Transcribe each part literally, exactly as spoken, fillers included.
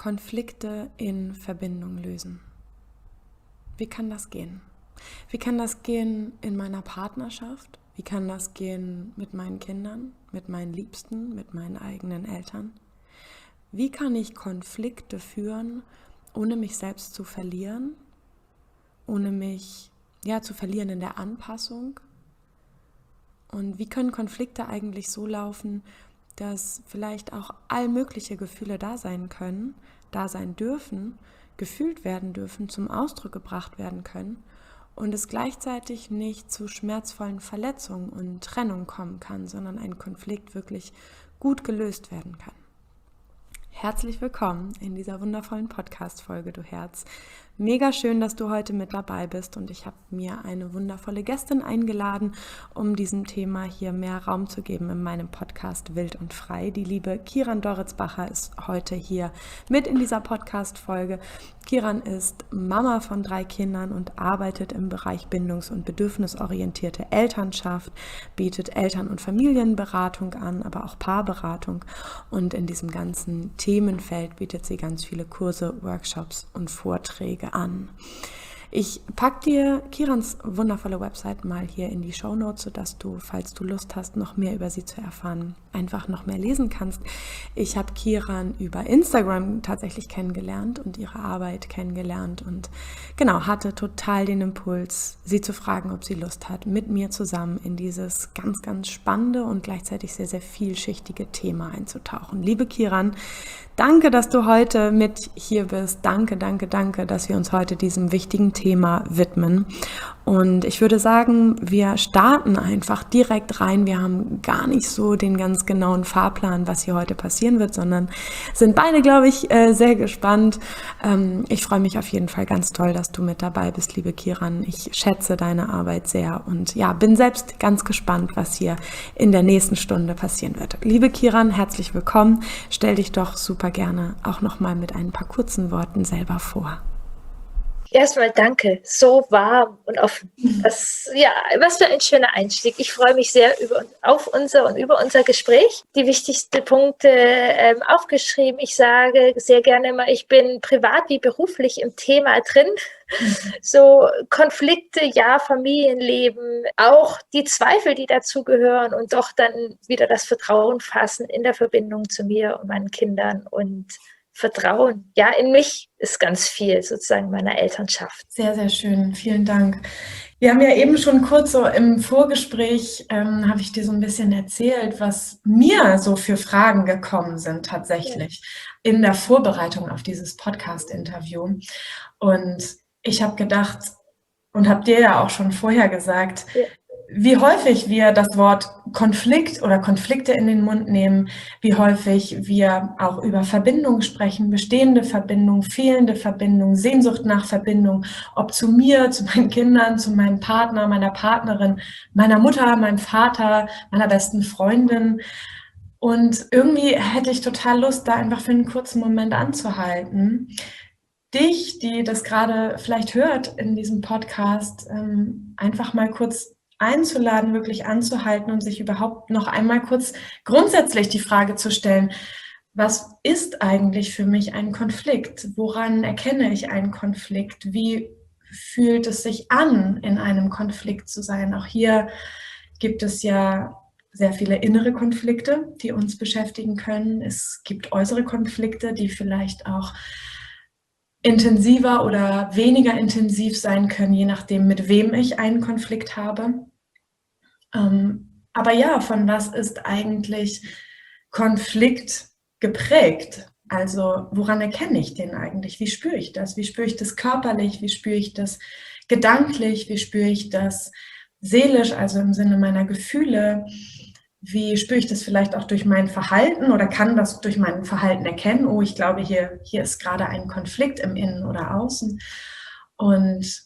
Konflikte in Verbindung lösen? Wie kann das gehen? Wie kann das gehen in meiner Partnerschaft? Wie kann das gehen mit meinen Kindern, mit meinen Liebsten, mit meinen eigenen Eltern? Wie kann ich Konflikte führen, ohne mich selbst zu verlieren, ohne mich ja, zu verlieren in der Anpassung? Und wie können Konflikte eigentlich so laufen, dass vielleicht auch all mögliche Gefühle da sein können, da sein dürfen, gefühlt werden dürfen, zum Ausdruck gebracht werden können und es gleichzeitig nicht zu schmerzvollen Verletzungen und Trennung kommen kann, sondern ein Konflikt wirklich gut gelöst werden kann. Herzlich willkommen in dieser wundervollen Podcast-Folge, du Herz. Mega schön, dass du heute mit dabei bist und ich habe mir eine wundervolle Gästin eingeladen, um diesem Thema hier mehr Raum zu geben in meinem Podcast Wild und Frei. Die liebe Kieran Doritzbacher ist heute hier mit in dieser Podcast-Folge. Kieran ist Mama von drei Kindern und arbeitet im Bereich bindungs- und bedürfnisorientierte Elternschaft, bietet Eltern- und Familienberatung an, aber auch Paarberatung und in diesem ganzen Themenfeld bietet sie ganz viele Kurse, Workshops und Vorträge an. Ich packe dir Kierans wundervolle Website mal hier in die Shownotes, sodass du, falls du Lust hast, noch mehr über sie zu erfahren, einfach noch mehr lesen kannst. Ich habe Kieran über Instagram tatsächlich kennengelernt und ihre Arbeit kennengelernt und genau, hatte total den Impuls, sie zu fragen, ob sie Lust hat, mit mir zusammen in dieses ganz, ganz spannende und gleichzeitig sehr, sehr vielschichtige Thema einzutauchen. Liebe Kieran, danke, dass du heute mit hier bist. Danke, danke, danke, dass wir uns heute diesem wichtigen Thema widmen. Und ich würde sagen, wir starten einfach direkt rein. Wir haben gar nicht so den ganz genauen Fahrplan, was hier heute passieren wird, sondern sind beide, glaube ich, sehr gespannt. Ich freue mich auf jeden Fall ganz toll, dass du mit dabei bist, liebe Kieran. Ich schätze deine Arbeit sehr und ja, bin selbst ganz gespannt, was hier in der nächsten Stunde passieren wird. Liebe Kieran, herzlich willkommen. Stell dich doch super gerne auch nochmal mit ein paar kurzen Worten selber vor. Erstmal danke, so warm und offen. Das, ja, was für ein schöner Einstieg. Ich freue mich sehr über, auf unser und über unser Gespräch. Die wichtigsten Punkte ähm, aufgeschrieben. Ich sage sehr gerne immer, ich bin privat wie beruflich im Thema drin. So Konflikte, ja, Familienleben, auch die Zweifel, die dazugehören und doch dann wieder das Vertrauen fassen in der Verbindung zu mir und meinen Kindern und Vertrauen, ja, in mich ist ganz viel sozusagen meiner Elternschaft. Sehr, sehr schön. Vielen Dank. Wir haben ja eben schon kurz so im Vorgespräch, ähm, habe ich dir so ein bisschen erzählt, was mir so für Fragen gekommen sind tatsächlich ja. in der Vorbereitung auf dieses Podcast-Interview. Und ich habe gedacht und habe dir ja auch schon vorher gesagt, ja. wie häufig wir das Wort Konflikt oder Konflikte in den Mund nehmen, wie häufig wir auch über Verbindung sprechen, bestehende Verbindung, fehlende Verbindung, Sehnsucht nach Verbindung, ob zu mir, zu meinen Kindern, zu meinem Partner, meiner Partnerin, meiner Mutter, meinem Vater, meiner besten Freundin. Und irgendwie hätte ich total Lust, da einfach für einen kurzen Moment anzuhalten. Dich, die das gerade vielleicht hört in diesem Podcast, einfach mal kurz einzuladen, wirklich anzuhalten und sich überhaupt noch einmal kurz grundsätzlich die Frage zu stellen, was ist eigentlich für mich ein Konflikt? Woran erkenne ich einen Konflikt? Wie fühlt es sich an, in einem Konflikt zu sein? Auch hier gibt es ja sehr viele innere Konflikte, die uns beschäftigen können. Es gibt äußere Konflikte, die vielleicht auch intensiver oder weniger intensiv sein können, je nachdem, mit wem ich einen Konflikt habe. Ähm, aber ja, von was ist eigentlich Konflikt geprägt? Also woran erkenne ich den eigentlich? Wie spüre ich das? Wie spüre ich das körperlich? Wie spüre ich das gedanklich? Wie spüre ich das seelisch, also im Sinne meiner Gefühle? Wie spüre ich das vielleicht auch durch mein Verhalten oder kann das durch mein Verhalten erkennen? Oh, ich glaube, hier, hier ist gerade ein Konflikt im Innen oder Außen. Und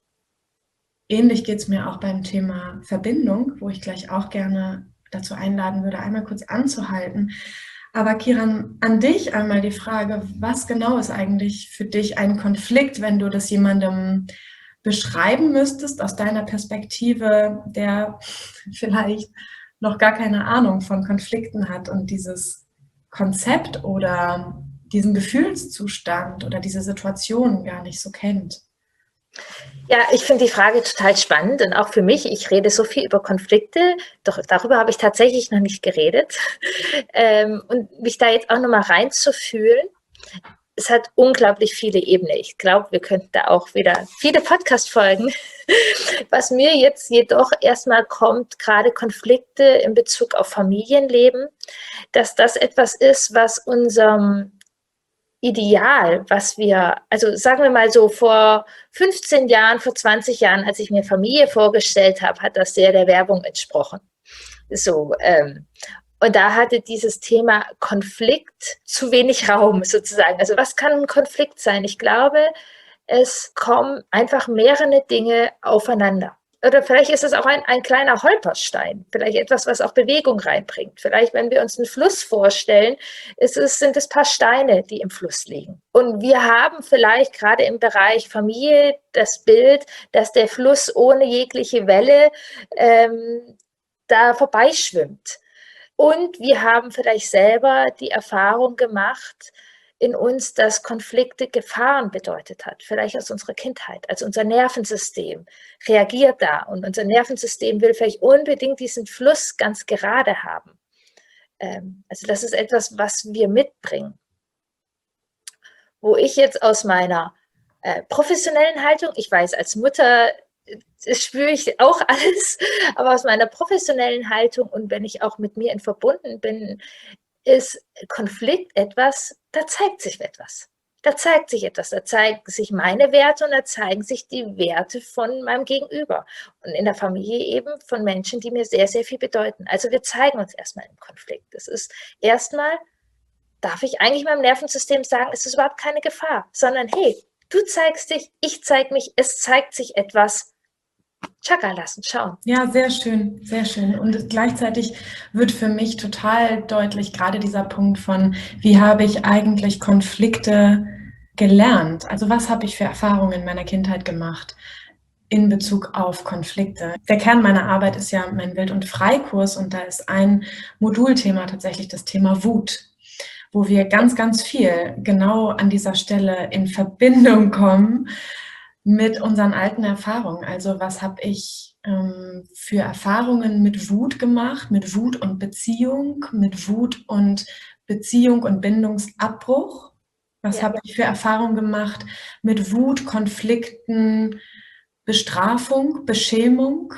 ähnlich geht es mir auch beim Thema Verbindung, wo ich gleich auch gerne dazu einladen würde, einmal kurz anzuhalten. Aber Kieran, an dich einmal die Frage, was genau ist eigentlich für dich ein Konflikt, wenn du das jemandem beschreiben müsstest aus deiner Perspektive, der vielleicht noch gar keine Ahnung von Konflikten hat und dieses Konzept oder diesen Gefühlszustand oder diese Situation gar nicht so kennt? Ja, ich finde die Frage total spannend und auch für mich, ich rede so viel über Konflikte, doch darüber habe ich tatsächlich noch nicht geredet. Ähm, und mich da jetzt auch nochmal reinzufühlen, es hat unglaublich viele Ebenen. Ich glaube, wir könnten da auch wieder viele Podcast-Folgen. Was mir jetzt jedoch erstmal kommt, gerade Konflikte in Bezug auf Familienleben, dass das etwas ist, was unserem Ideal, was wir, also sagen wir mal so, vor fünfzehn Jahren, vor zwanzig Jahren, als ich mir Familie vorgestellt habe, hat das sehr der Werbung entsprochen. So, ähm, und da hatte dieses Thema Konflikt zu wenig Raum sozusagen. Also was kann ein Konflikt sein? Ich glaube, es kommen einfach mehrere Dinge aufeinander. Oder vielleicht ist es auch ein, ein kleiner Holperstein, vielleicht etwas, was auch Bewegung reinbringt. Vielleicht, wenn wir uns einen Fluss vorstellen, ist es, sind es ein paar Steine, die im Fluss liegen. Und wir haben vielleicht gerade im Bereich Familie das Bild, dass der Fluss ohne jegliche Welle ähm, da vorbeischwimmt. Und wir haben vielleicht selber die Erfahrung gemacht in uns, dass Konflikte Gefahren bedeutet hat, vielleicht aus unserer Kindheit. Also unser Nervensystem reagiert da und unser Nervensystem will vielleicht unbedingt diesen Fluss ganz gerade haben. Ähm, also das ist etwas, was wir mitbringen. Wo ich jetzt aus meiner äh, professionellen Haltung, ich weiß, als Mutter das spüre ich auch alles, aber aus meiner professionellen Haltung und wenn ich auch mit mir in verbunden bin, ist Konflikt etwas, da zeigt sich etwas. Da zeigt sich etwas, da zeigen sich meine Werte und da zeigen sich die Werte von meinem Gegenüber. Und in der Familie eben von Menschen, die mir sehr, sehr viel bedeuten. Also wir zeigen uns erstmal im Konflikt. Das ist erstmal, darf ich eigentlich meinem Nervensystem sagen, es ist überhaupt keine Gefahr, sondern hey, du zeigst dich, ich zeige mich, es zeigt sich etwas. Chaka lassen, schauen. Ja, sehr schön, sehr schön. Und gleichzeitig wird für mich total deutlich, gerade dieser Punkt von, wie habe ich eigentlich Konflikte gelernt? Also was habe ich für Erfahrungen in meiner Kindheit gemacht in Bezug auf Konflikte? Der Kern meiner Arbeit ist ja mein Wild- und Freikurs und da ist ein Modulthema tatsächlich das Thema Wut, wo wir ganz, ganz viel genau an dieser Stelle in Verbindung kommen mit unseren alten Erfahrungen. Also was habe ich ähm, für Erfahrungen mit Wut gemacht, mit Wut und Beziehung, mit Wut und Beziehung und Bindungsabbruch? Was ja. habe ich für Erfahrungen gemacht mit Wut, Konflikten, Bestrafung, Beschämung?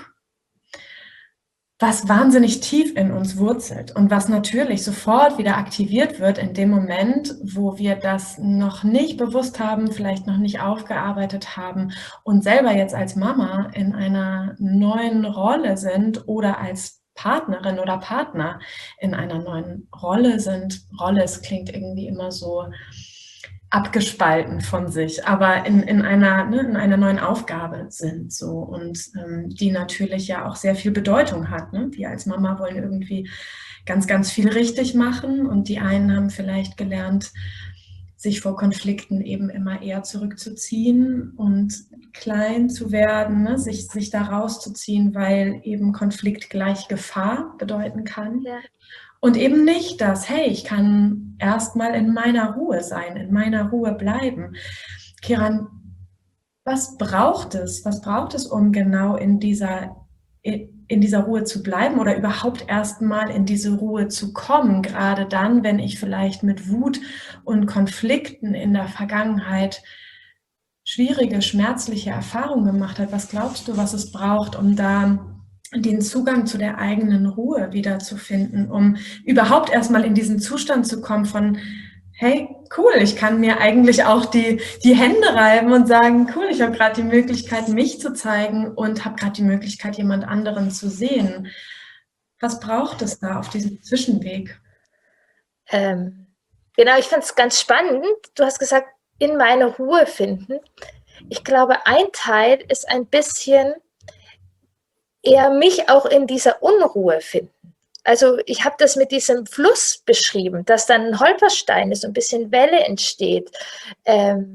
Was wahnsinnig tief in uns wurzelt und was natürlich sofort wieder aktiviert wird in dem Moment, wo wir das noch nicht bewusst haben, vielleicht noch nicht aufgearbeitet haben und selber jetzt als Mama in einer neuen Rolle sind oder als Partnerin oder Partner in einer neuen Rolle sind. Rolle, es klingt irgendwie immer so abgespalten von sich, aber in, in, einer, ne, in einer neuen Aufgabe sind so und ähm, die natürlich ja auch sehr viel Bedeutung hat. Ne? Wir als Mama wollen irgendwie ganz, ganz viel richtig machen und die einen haben vielleicht gelernt, sich vor Konflikten eben immer eher zurückzuziehen und klein zu werden, ne? sich, sich da rauszuziehen, weil eben Konflikt gleich Gefahr bedeuten kann. Ja. Und eben nicht das, hey, ich kann erstmal in meiner Ruhe sein, in meiner Ruhe bleiben. Kiran, was braucht es? Was braucht es, um genau in dieser, in dieser Ruhe zu bleiben oder überhaupt erstmal in diese Ruhe zu kommen? Gerade dann, wenn ich vielleicht mit Wut und Konflikten in der Vergangenheit schwierige, schmerzliche Erfahrungen gemacht habe. Was glaubst du, was es braucht, um da den Zugang zu der eigenen Ruhe wiederzufinden, um überhaupt erstmal in diesen Zustand zu kommen von, hey, cool, ich kann mir eigentlich auch die, die Hände reiben und sagen, cool, ich habe gerade die Möglichkeit, mich zu zeigen und habe gerade die Möglichkeit, jemand anderen zu sehen. Was braucht es da auf diesem Zwischenweg? Ähm, genau, ich fand es ganz spannend. Du hast gesagt, in meine Ruhe finden. Ich glaube, ein Teil ist ein bisschen eher mich auch in dieser Unruhe finden. Also ich habe das mit diesem Fluss beschrieben, dass dann ein Holperstein ist, so ein bisschen Welle entsteht. Ähm,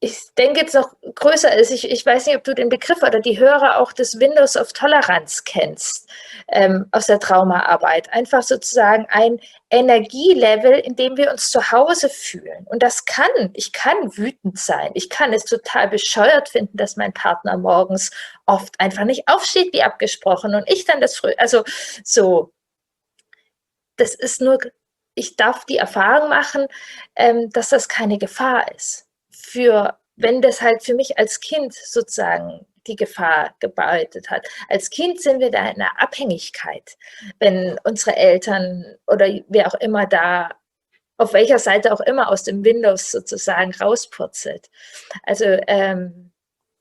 ich denke jetzt noch größer ist, ich, ich weiß nicht, ob du den Begriff oder die Hörer auch des Windows of Toleranz kennst, ähm, aus der Traumaarbeit. Einfach sozusagen ein Energielevel, in dem wir uns zu Hause fühlen. Und das kann, ich kann wütend sein. Ich kann es total bescheuert finden, dass mein Partner morgens oft einfach nicht aufsteht, wie abgesprochen. Und ich dann das früh, also so, das ist nur, ich darf die Erfahrung machen, ähm, dass das keine Gefahr ist. Für, wenn das halt für mich als Kind sozusagen die Gefahr gebeutet hat. Als Kind sind wir da in einer Abhängigkeit, wenn unsere Eltern oder wer auch immer da, auf welcher Seite auch immer aus dem Windows sozusagen rauspurzelt. Also ähm,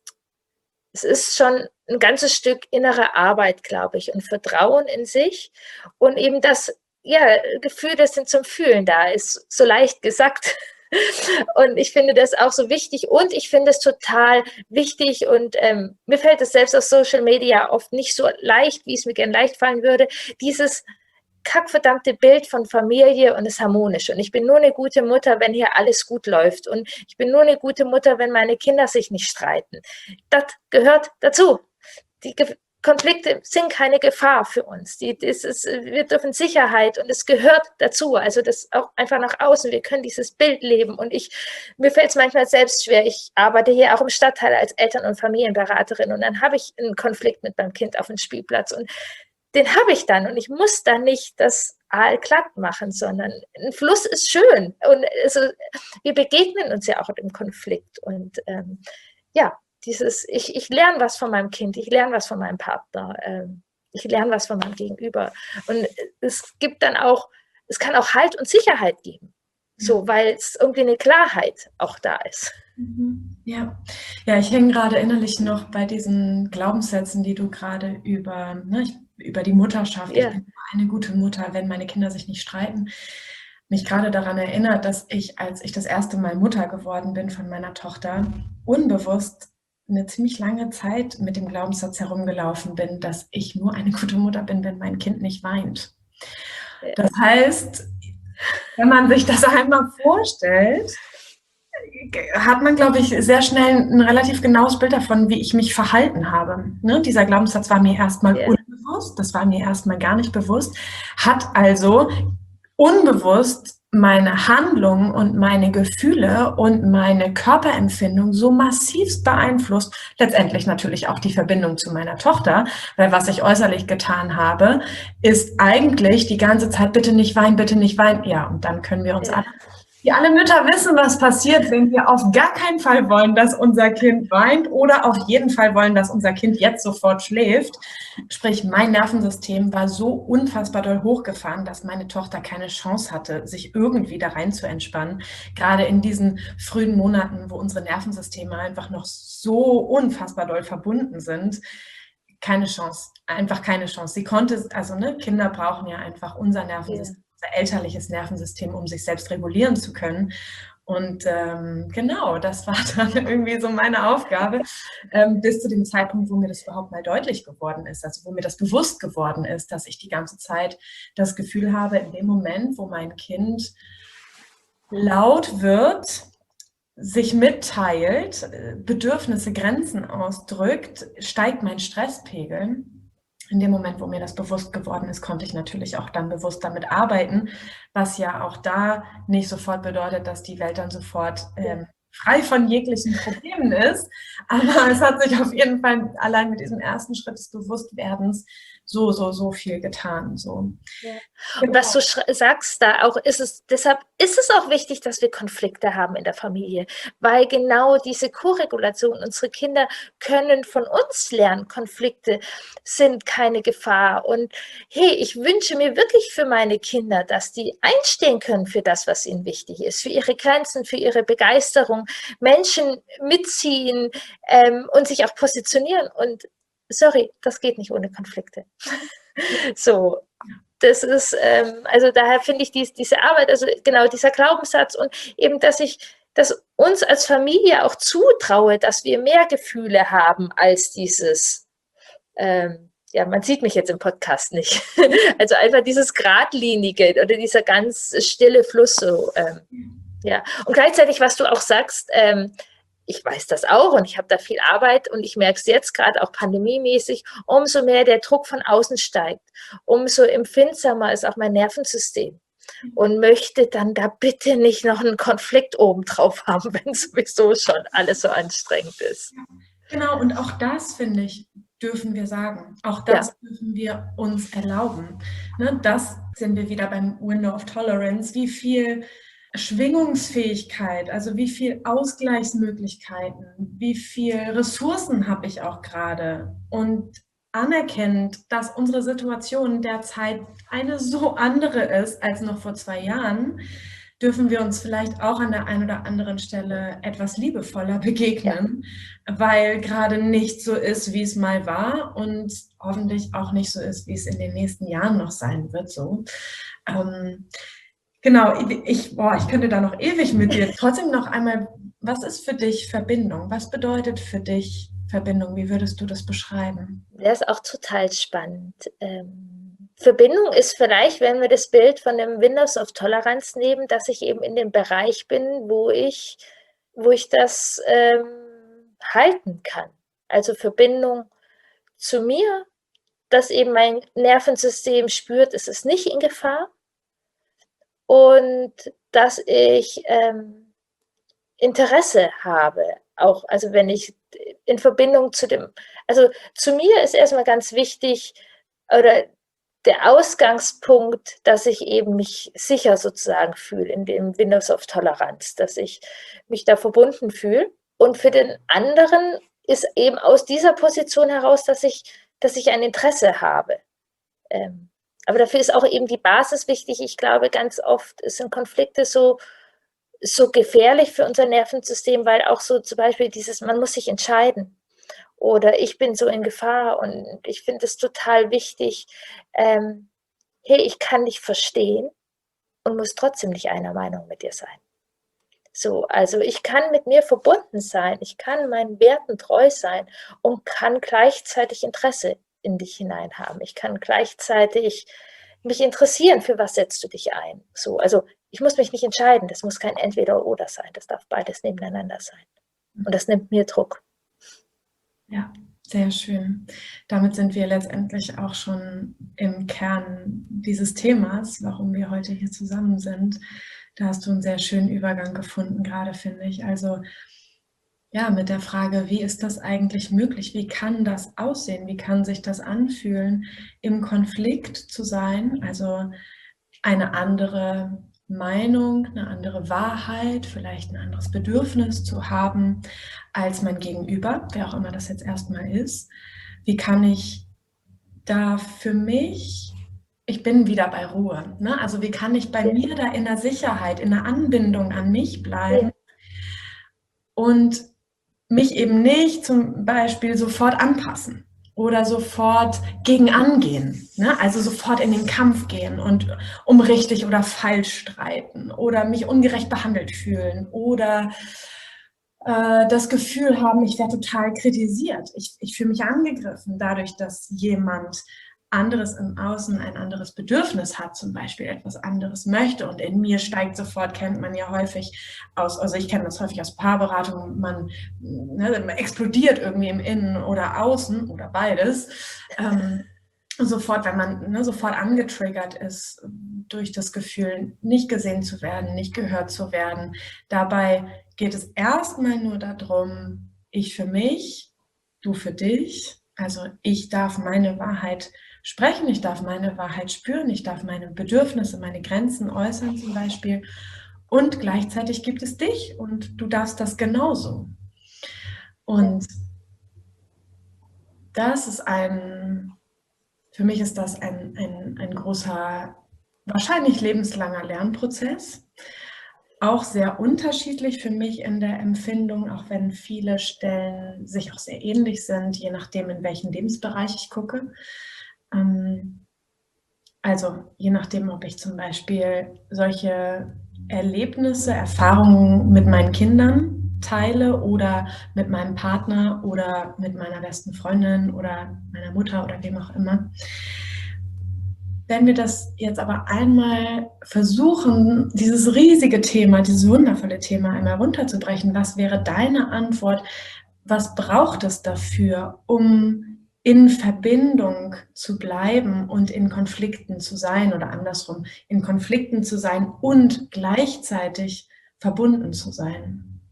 es ist schon ein ganzes Stück innere Arbeit, glaube ich, und Vertrauen in sich und eben das, ja, Gefühl, das zum Fühlen da ist, so leicht gesagt. Und ich finde das auch so wichtig und ich finde es total wichtig und ähm, mir fällt es selbst auf Social Media oft nicht so leicht, wie es mir gern leicht fallen würde, dieses kackverdammte Bild von Familie und das Harmonische. Und ich bin nur eine gute Mutter, wenn hier alles gut läuft. Und ich bin nur eine gute Mutter, wenn meine Kinder sich nicht streiten. Das gehört dazu. Die Ge Konflikte sind keine Gefahr für uns. Die, das ist, wir dürfen Sicherheit und es gehört dazu. Also das auch einfach nach außen. Wir können dieses Bild leben. Und ich, mir fällt es manchmal selbst schwer. Ich arbeite hier auch im Stadtteil als Eltern- und Familienberaterin und dann habe ich einen Konflikt mit meinem Kind auf dem Spielplatz und den habe ich dann und ich muss dann nicht das Aal glatt machen, sondern ein Fluss ist schön und also, wir begegnen uns ja auch im Konflikt und ähm, ja, dieses, ich, ich lerne was von meinem Kind, ich lerne was von meinem Partner, ähm, ich lerne was von meinem Gegenüber und es gibt dann auch, es kann auch Halt und Sicherheit geben, so, weil es irgendwie eine Klarheit auch da ist. Ja, ja, ich hänge gerade innerlich noch bei diesen Glaubenssätzen, die du gerade über, ne, ich, über die Mutterschaft, Ja. ich bin eine gute Mutter, wenn meine Kinder sich nicht streiten, mich gerade daran erinnert, dass ich, als ich das erste Mal Mutter geworden bin von meiner Tochter, unbewusst eine ziemlich lange Zeit mit dem Glaubenssatz herumgelaufen bin, dass ich nur eine gute Mutter bin, wenn mein Kind nicht weint. Ja. Das heißt, wenn man sich das einmal vorstellt, hat man, glaube ich, sehr schnell ein relativ genaues Bild davon, wie ich mich verhalten habe. Ne? Dieser Glaubenssatz war mir erstmal Ja. unbewusst, das war mir erstmal gar nicht bewusst, hat also unbewusst meine Handlungen und meine Gefühle und meine Körperempfindung so massivst beeinflusst, letztendlich natürlich auch die Verbindung zu meiner Tochter, weil was ich äußerlich getan habe, ist eigentlich die ganze Zeit, bitte nicht weinen, bitte nicht weinen. Ja, und dann können wir uns Ja. alle, wir alle Mütter wissen, was passiert, wenn wir auf gar keinen Fall wollen, dass unser Kind weint oder auf jeden Fall wollen, dass unser Kind jetzt sofort schläft. Sprich, mein Nervensystem war so unfassbar doll hochgefahren, dass meine Tochter keine Chance hatte, sich irgendwie da rein zu entspannen. Gerade in diesen frühen Monaten, wo unsere Nervensysteme einfach noch so unfassbar doll verbunden sind. Keine Chance, einfach keine Chance. Sie konnte, also ne, Kinder brauchen ja einfach unser Nervensystem, yeah. unser elterliches Nervensystem, um sich selbst regulieren zu können. Und ähm, genau, das war dann irgendwie so meine Aufgabe, ähm, bis zu dem Zeitpunkt, wo mir das überhaupt mal deutlich geworden ist, also wo mir das bewusst geworden ist, dass ich die ganze Zeit das Gefühl habe, in dem Moment, wo mein Kind laut wird, sich mitteilt, Bedürfnisse, Grenzen ausdrückt, steigt mein Stresspegel. In dem Moment, wo mir das bewusst geworden ist, konnte ich natürlich auch dann bewusst damit arbeiten, was ja auch da nicht sofort bedeutet, dass die Welt dann sofort ähm, frei von jeglichen Problemen ist. Aber es hat sich auf jeden Fall allein mit diesem ersten Schritt des Bewusstwerdens so, so, so viel getan. So. Ja. Und was du sagst da auch, ist es, deshalb ist es auch wichtig, dass wir Konflikte haben in der Familie, weil genau diese Koregulation, unsere Kinder können von uns lernen, Konflikte sind keine Gefahr. Und hey, ich wünsche mir wirklich für meine Kinder, dass die einstehen können für das, was ihnen wichtig ist, für ihre Grenzen, für ihre Begeisterung, Menschen mitziehen ähm, und sich auch positionieren. Und sorry, das geht nicht ohne Konflikte. So, das ist, ähm, also daher finde ich dies, diese Arbeit, also genau dieser Glaubenssatz und eben, dass ich, dass uns als Familie auch zutraue, dass wir mehr Gefühle haben als dieses, ähm, ja, man sieht mich jetzt im Podcast nicht, also einfach dieses Gradlinige oder dieser ganz stille Fluss so, ähm, ja. Und gleichzeitig, was du auch sagst, ähm, ich weiß das auch und ich habe da viel Arbeit und ich merke es jetzt gerade auch pandemiemäßig, umso mehr der Druck von außen steigt, umso empfindsamer ist auch mein Nervensystem und möchte dann da bitte nicht noch einen Konflikt obendrauf haben, wenn sowieso schon alles so anstrengend ist. Genau, und auch das, finde ich, dürfen wir sagen. Auch das ja. dürfen wir uns erlauben. Ne, das sind wir wieder beim Window of Tolerance. Wie viel Schwingungsfähigkeit, also wie viel Ausgleichsmöglichkeiten, wie viel Ressourcen habe ich auch gerade und anerkennt, dass unsere Situation derzeit eine so andere ist als noch vor zwei Jahren, dürfen wir uns vielleicht auch an der einen oder anderen Stelle etwas liebevoller begegnen, ja. weil gerade nicht so ist, wie es mal war und hoffentlich auch nicht so ist, wie es in den nächsten Jahren noch sein wird. So. Ähm, genau, ich, boah, ich könnte da noch ewig mit dir. Trotzdem noch einmal, was ist für dich Verbindung? Was bedeutet für dich Verbindung? Wie würdest du das beschreiben? Das ist auch total spannend. Ähm Verbindung ist vielleicht, wenn wir das Bild von dem Windows of Toleranz nehmen, dass ich eben in dem Bereich bin, wo ich, wo ich das ähm, halten kann. Also Verbindung zu mir, dass eben mein Nervensystem spürt, es ist nicht in Gefahr und dass ich ähm, Interesse habe, auch, also wenn ich in Verbindung zu dem, also zu mir ist erstmal ganz wichtig, oder der Ausgangspunkt, dass ich eben mich sicher sozusagen fühle in dem Windows of Toleranz, dass ich mich da verbunden fühle. Und für den anderen ist eben aus dieser Position heraus, dass ich, dass ich ein Interesse habe. Ähm, aber dafür ist auch eben die Basis wichtig. Ich glaube, ganz oft sind Konflikte so, so gefährlich für unser Nervensystem, weil auch so zum Beispiel dieses, man muss sich entscheiden. Oder ich bin so in Gefahr und ich finde es total wichtig, ähm, hey, ich kann dich verstehen und muss trotzdem nicht einer Meinung mit dir sein. So, also ich kann mit mir verbunden sein, ich kann meinen Werten treu sein und kann gleichzeitig Interesse in dich hinein haben. Ich kann gleichzeitig mich interessieren, für was setzt du dich ein. So, also ich muss mich nicht entscheiden, das muss kein Entweder-Oder sein, das darf beides nebeneinander sein. Und das nimmt mir Druck. Ja, sehr schön. Damit sind wir letztendlich auch schon im Kern dieses Themas, warum wir heute hier zusammen sind. Da hast du einen sehr schönen Übergang gefunden, gerade finde ich. Also ja, mit der Frage, wie ist das eigentlich möglich? Wie kann das aussehen? Wie kann sich das anfühlen, im Konflikt zu sein? Also eine andere Meinung, eine andere Wahrheit, vielleicht ein anderes Bedürfnis zu haben als mein Gegenüber, wer auch immer das jetzt erstmal ist. Wie kann ich da für mich, ich bin wieder bei Ruhe, ne? Also wie kann ich bei ja. mir da in der Sicherheit, in der Anbindung an mich bleiben ja. und mich eben nicht zum Beispiel sofort anpassen oder sofort gegen angehen, ne? Also sofort in den Kampf gehen und um richtig oder falsch streiten oder mich ungerecht behandelt fühlen oder äh, das Gefühl haben, ich werde total kritisiert. Ich, ich fühle mich angegriffen dadurch, dass jemand anderes im Außen ein anderes Bedürfnis hat, zum Beispiel etwas anderes möchte und in mir steigt sofort, kennt man ja häufig aus, also ich kenne das häufig aus Paarberatung, man, ne, explodiert irgendwie im Innen oder Außen oder beides, ähm, sofort, wenn man ne, sofort angetriggert ist durch das Gefühl, nicht gesehen zu werden, nicht gehört zu werden. Dabei geht es erstmal nur darum, ich für mich, du für dich, also ich darf meine Wahrheit sprechen, ich darf meine Wahrheit spüren, ich darf meine Bedürfnisse, meine Grenzen äußern zum Beispiel und gleichzeitig gibt es dich und du darfst das genauso. Und das ist ein, für mich ist das ein, ein, ein großer, wahrscheinlich lebenslanger Lernprozess, auch sehr unterschiedlich für mich in der Empfindung, auch wenn viele Stellen sich auch sehr ähnlich sind, je nachdem, in welchen Lebensbereich ich gucke. Also je nachdem, ob ich zum Beispiel solche Erlebnisse, Erfahrungen mit meinen Kindern teile oder mit meinem Partner oder mit meiner besten Freundin oder meiner Mutter oder wem auch immer. wenn wir das jetzt aber einmal versuchen, dieses riesige Thema, dieses wundervolle Thema einmal runterzubrechen, was wäre deine Antwort? Was braucht es dafür, um in Verbindung zu bleiben und in Konflikten zu sein oder andersrum, in Konflikten zu sein und gleichzeitig verbunden zu sein?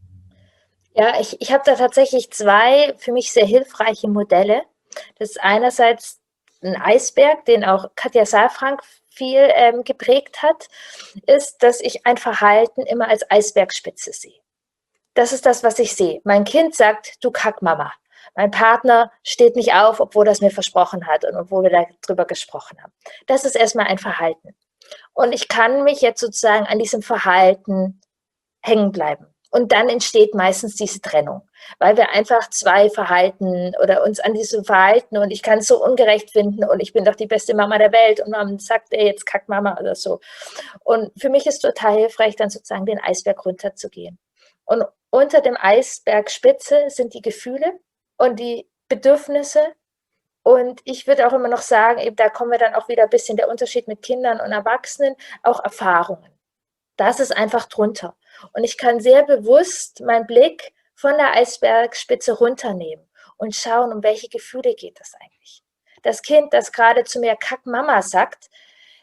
Ja, ich, ich habe da tatsächlich zwei für mich sehr hilfreiche Modelle. Das ist einerseits ein Eisberg, den auch Katja Saalfrank viel ähm, geprägt hat, ist, dass ich ein Verhalten immer als Eisbergspitze sehe. Das ist das, was ich sehe. Mein Kind sagt, du Kackmama. Mein Partner steht nicht auf, obwohl er es mir versprochen hat und obwohl wir darüber gesprochen haben. Das ist erstmal ein Verhalten. Und ich kann mich jetzt sozusagen an diesem Verhalten hängen bleiben. Und dann entsteht meistens diese Trennung, weil wir einfach zwei Verhalten oder uns an diesem Verhalten und ich kann es so ungerecht finden und ich bin doch die beste Mama der Welt und man sagt, ey, jetzt kackt Mama oder so. Und für mich ist total hilfreich, dann sozusagen den Eisberg runterzugehen. Und unter dem Eisbergspitze sind die Gefühle und die Bedürfnisse. Und ich würde auch immer noch sagen, eben da kommen wir dann auch wieder ein bisschen der Unterschied mit Kindern und Erwachsenen, auch Erfahrungen. Das ist einfach drunter. Und ich kann sehr bewusst meinen Blick von der Eisbergspitze runternehmen und schauen, um welche Gefühle geht es eigentlich. Das Kind, das gerade zu mir Kack Mama sagt,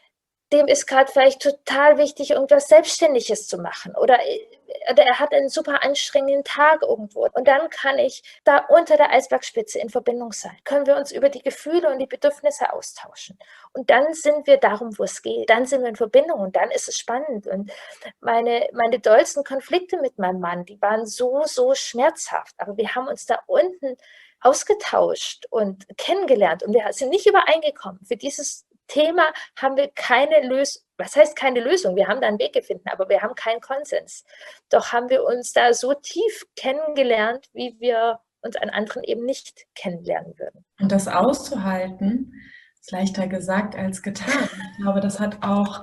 dem ist gerade vielleicht total wichtig, irgendwas Selbstständiges zu machen. Oder, oder er hat einen super anstrengenden Tag irgendwo. Und dann kann ich da unter der Eisbergspitze in Verbindung sein. Können wir uns über die Gefühle und die Bedürfnisse austauschen. Und dann sind wir darum, wo es geht. Dann sind wir in Verbindung und dann ist es spannend. Und meine, meine dollsten Konflikte mit meinem Mann, die waren so, so schmerzhaft. Aber wir haben uns da unten ausgetauscht und kennengelernt. Und wir sind nicht übereingekommen. Für dieses Thema haben wir keine Lösung, was heißt keine Lösung? Wir haben da einen Weg gefunden, aber wir haben keinen Konsens. Doch haben wir uns da so tief kennengelernt, wie wir uns an anderen eben nicht kennenlernen würden. Und das auszuhalten, ist leichter gesagt als getan. Ich glaube, das hat auch,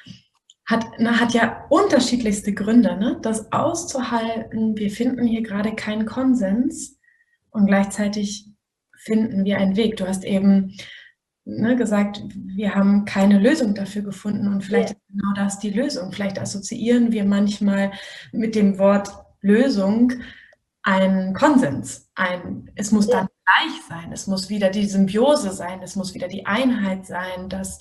hat, na, hat ja unterschiedlichste Gründe, ne? Das auszuhalten, wir finden hier gerade keinen Konsens und gleichzeitig finden wir einen Weg. Du hast eben Ne, gesagt, wir haben keine Lösung dafür gefunden und vielleicht ja. ist genau das die Lösung. Vielleicht assoziieren wir manchmal mit dem Wort Lösung einen Konsens. Ein, es muss ja. dann gleich sein, es muss wieder die Symbiose sein, es muss wieder die Einheit sein, das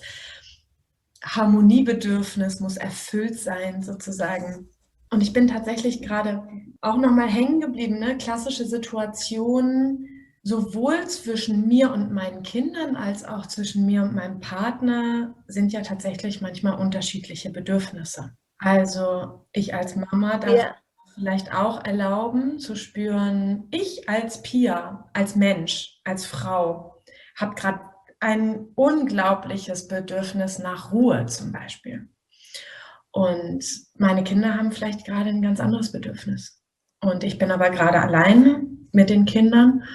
Harmoniebedürfnis muss erfüllt sein sozusagen. Und ich bin tatsächlich gerade auch nochmal hängen geblieben, ne? Klassische Situationen, sowohl zwischen mir und meinen Kindern als auch zwischen mir und meinem Partner sind ja tatsächlich manchmal unterschiedliche Bedürfnisse. Also ich als Mama darf ja. vielleicht auch erlauben zu spüren, ich als Pia, als Mensch, als Frau, habe gerade ein unglaubliches Bedürfnis nach Ruhe zum Beispiel. Und meine Kinder haben vielleicht gerade ein ganz anderes Bedürfnis. Und ich bin aber gerade alleine mit den Kindern.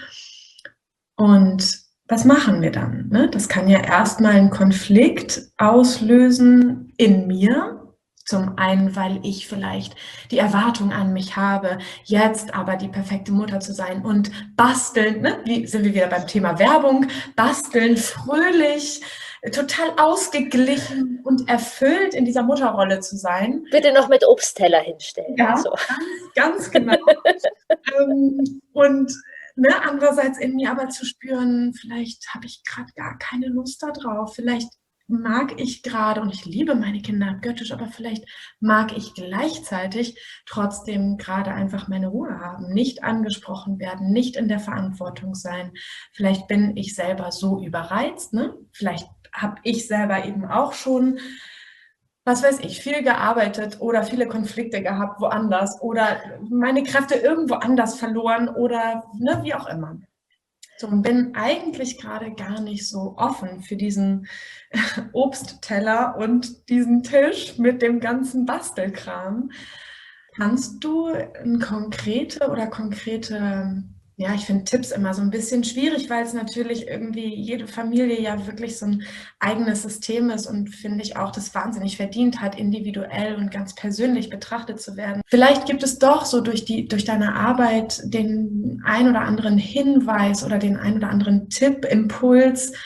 Und was machen wir dann? Ne? Das kann ja erstmal einen Konflikt auslösen in mir. Zum einen, weil ich vielleicht die Erwartung an mich habe, jetzt aber die perfekte Mutter zu sein und basteln, ne? Wie sind wir wieder beim Thema Werbung, basteln, fröhlich, total ausgeglichen und erfüllt in dieser Mutterrolle zu sein. Bitte noch mit Obstteller hinstellen. Ja, so. ganz, ganz genau. ähm, und Ne, andererseits in mir aber zu spüren, vielleicht habe ich gerade gar keine Lust darauf, vielleicht mag ich gerade, und ich liebe meine Kinder göttisch, aber vielleicht mag ich gleichzeitig trotzdem gerade einfach meine Ruhe haben, nicht angesprochen werden, nicht in der Verantwortung sein. Vielleicht bin ich selber so überreizt, ne? Vielleicht habe ich selber eben auch schon was weiß ich, viel gearbeitet oder viele Konflikte gehabt woanders oder meine Kräfte irgendwo anders verloren oder ne, wie auch immer. So, und bin eigentlich gerade gar nicht so offen für diesen Obstteller und diesen Tisch mit dem ganzen Bastelkram. Kannst du eine konkrete oder konkrete, ja, ich finde Tipps immer so ein bisschen schwierig, weil es natürlich irgendwie jede Familie ja wirklich so ein eigenes System ist und finde ich auch, das wahnsinnig verdient hat, individuell und ganz persönlich betrachtet zu werden. Vielleicht gibt es doch so durch die, durch deine Arbeit den ein oder anderen Hinweis oder den ein oder anderen Tipp, Impuls,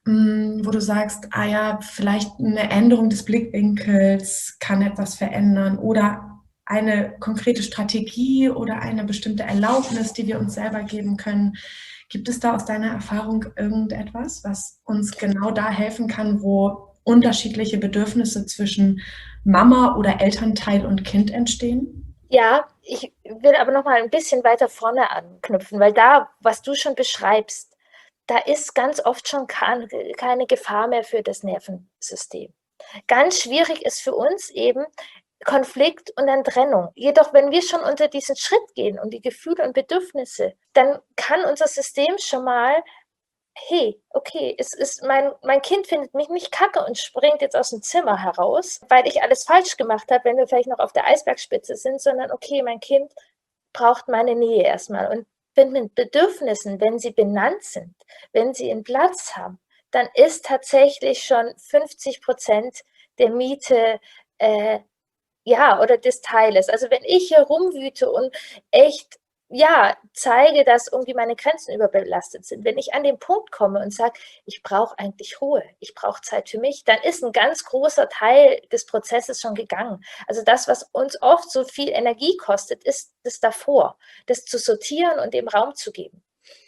wo du sagst, ah ja, vielleicht eine Änderung des Blickwinkels kann etwas verändern oder eine konkrete Strategie oder eine bestimmte Erlaubnis, die wir uns selber geben können. Gibt es da aus deiner Erfahrung irgendetwas, was uns genau da helfen kann, wo unterschiedliche Bedürfnisse zwischen Mama oder Elternteil und Kind entstehen? Ja, ich will aber noch mal ein bisschen weiter vorne anknüpfen, weil da, was du schon beschreibst, da ist ganz oft schon keine Gefahr mehr für das Nervensystem. Ganz schwierig ist für uns eben Konflikt und dann Trennung. Jedoch, wenn wir schon unter diesen Schritt gehen und die Gefühle und Bedürfnisse, dann kann unser System schon mal, hey, okay, es ist mein, mein Kind findet mich nicht kacke und springt jetzt aus dem Zimmer heraus, weil ich alles falsch gemacht habe, wenn wir vielleicht noch auf der Eisbergspitze sind, sondern okay, mein Kind braucht meine Nähe erstmal. Und wenn mit Bedürfnissen, wenn sie benannt sind, wenn sie einen Platz haben, dann ist tatsächlich schon fünfzig Prozent der Miete äh, ja, oder des Teiles. Also wenn ich hier rumwüte und echt, ja, zeige, dass irgendwie meine Grenzen überbelastet sind, wenn ich an den Punkt komme und sage, ich brauche eigentlich Ruhe, ich brauche Zeit für mich, dann ist ein ganz großer Teil des Prozesses schon gegangen. Also das, was uns oft so viel Energie kostet, ist das davor, das zu sortieren und dem Raum zu geben.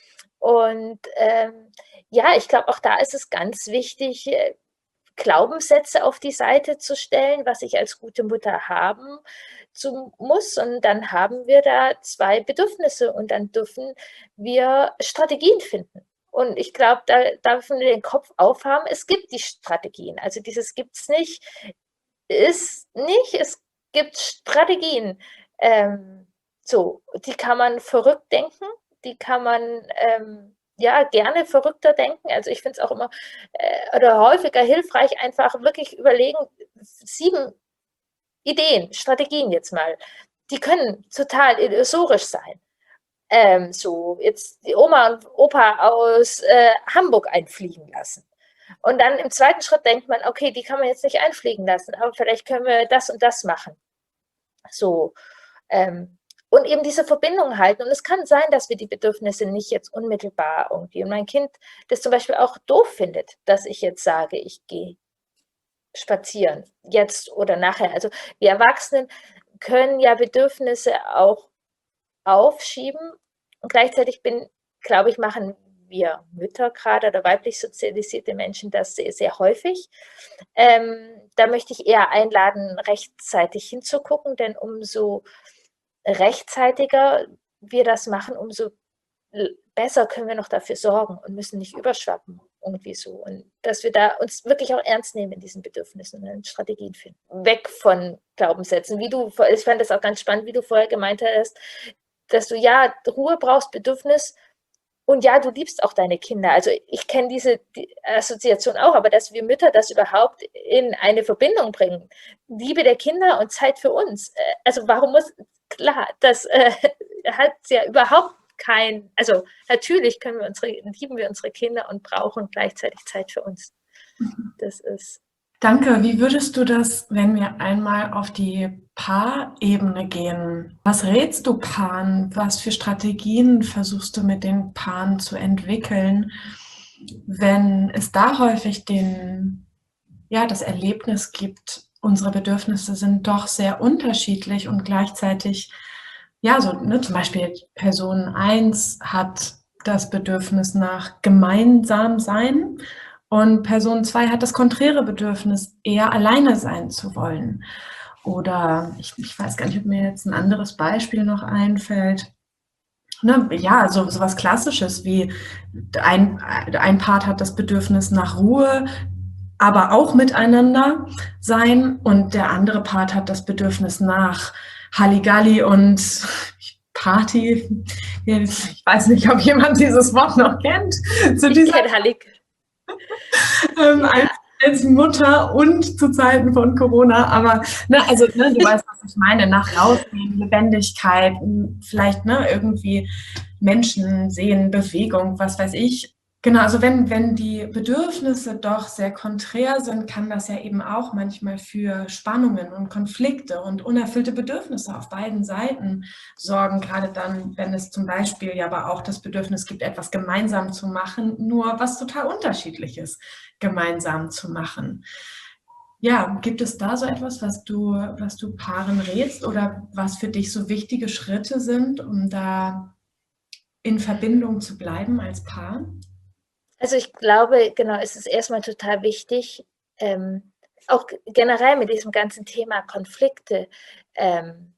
Und ähm, ja, ich glaube, auch da ist es ganz wichtig, Glaubenssätze auf die Seite zu stellen, was ich als gute Mutter haben zu, muss. Und dann haben wir da zwei Bedürfnisse und dann dürfen wir Strategien finden. Und ich glaube, da darf man den Kopf aufhaben, es gibt die Strategien. Also dieses gibt es nicht, ist nicht, es gibt Strategien. Ähm, so, die kann man verrückt denken, die kann man ähm, ja, gerne verrückter denken. Also ich finde es auch immer äh, oder häufiger hilfreich, einfach wirklich überlegen, sieben Ideen, Strategien jetzt mal, die können total illusorisch sein. Ähm, so jetzt die Oma und Opa aus äh, Hamburg einfliegen lassen. Und dann im zweiten Schritt denkt man, okay, die kann man jetzt nicht einfliegen lassen, aber vielleicht können wir das und das machen. So, ähm, und eben diese Verbindung halten. Und es kann sein, dass wir die Bedürfnisse nicht jetzt unmittelbar irgendwie. Und mein Kind das zum Beispiel auch doof findet, dass ich jetzt sage, ich gehe spazieren, jetzt oder nachher. Also wir Erwachsenen können ja Bedürfnisse auch aufschieben. Und gleichzeitig bin, glaube ich, machen wir Mütter gerade oder weiblich sozialisierte Menschen das sehr, sehr häufig. Ähm, da möchte ich eher einladen, rechtzeitig hinzugucken, denn umso rechtzeitiger wir das machen, umso besser können wir noch dafür sorgen und müssen nicht überschwappen irgendwie so. Und dass wir da uns wirklich auch ernst nehmen in diesen Bedürfnissen und Strategien finden. Weg von Glaubenssätzen. Wie du, ich fand das auch ganz spannend, wie du vorher gemeint hast, dass du ja Ruhe brauchst, Bedürfnis und ja, du liebst auch deine Kinder. Also ich kenne diese die Assoziation auch, aber dass wir Mütter das überhaupt in eine Verbindung bringen. Liebe der Kinder und Zeit für uns. Also warum muss, klar, das äh, hat ja überhaupt kein, also natürlich können wir unsere, lieben wir unsere Kinder und brauchen gleichzeitig Zeit für uns. Das ist. Danke. Wie würdest du das, wenn wir einmal auf die Paarebene gehen? Was rätst du Paaren? Was für Strategien versuchst du mit den Paaren zu entwickeln, wenn es da häufig den, ja, das Erlebnis gibt, unsere Bedürfnisse sind doch sehr unterschiedlich und gleichzeitig, ja, so ne, zum Beispiel Person eins hat das Bedürfnis nach gemeinsam sein und Person zwei hat das konträre Bedürfnis, eher alleine sein zu wollen. Oder ich, ich weiß gar nicht, ob mir jetzt ein anderes Beispiel noch einfällt. Ne, ja, so, so was Klassisches wie ein, ein Part hat das Bedürfnis nach Ruhe, aber auch miteinander sein und der andere Part hat das Bedürfnis nach Halligalli und Party. Ich weiß nicht, ob jemand dieses Wort noch kennt. Zu ich kenne Halligalli. ähm, ja. als, als Mutter und zu Zeiten von Corona, aber ne, also ne, du weißt, was ich meine, nach rausgehen, Lebendigkeit, vielleicht ne, irgendwie Menschen sehen, Bewegung, was weiß ich. Genau, also wenn, wenn die Bedürfnisse doch sehr konträr sind, kann das ja eben auch manchmal für Spannungen und Konflikte und unerfüllte Bedürfnisse auf beiden Seiten sorgen, gerade dann, wenn es zum Beispiel ja aber auch das Bedürfnis gibt, etwas gemeinsam zu machen, nur was total Unterschiedliches gemeinsam zu machen. Ja, gibt es da so etwas, was du, was du Paaren rätst oder was für dich so wichtige Schritte sind, um da in Verbindung zu bleiben als Paar? Also ich glaube, genau, es ist erstmal total wichtig, ähm, auch generell mit diesem ganzen Thema Konflikte, ähm,